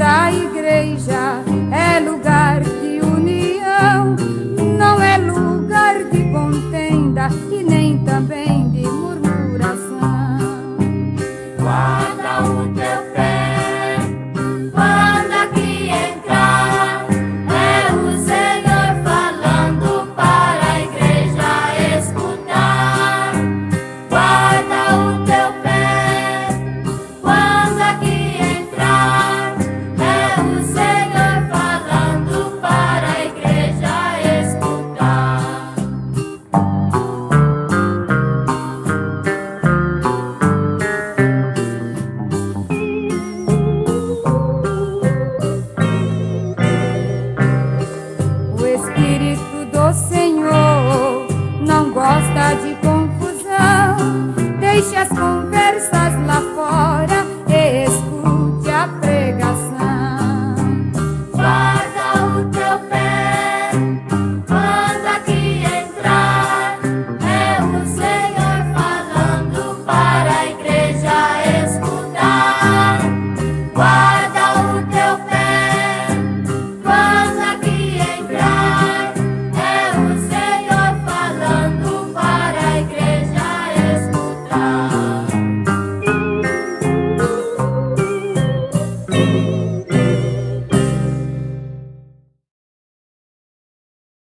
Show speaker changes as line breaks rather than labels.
da igreja é lugar de união, não é lugar de contenda e nem também de murmuração.
Guarda o teu pé quando aqui entrar, é o Senhor falando para a igreja escutar. Guarda o teu pé quando aqui entrar, é o Senhor falando para a igreja escutar.
O Espírito do Senhor não gosta de confusão, deixe as confusões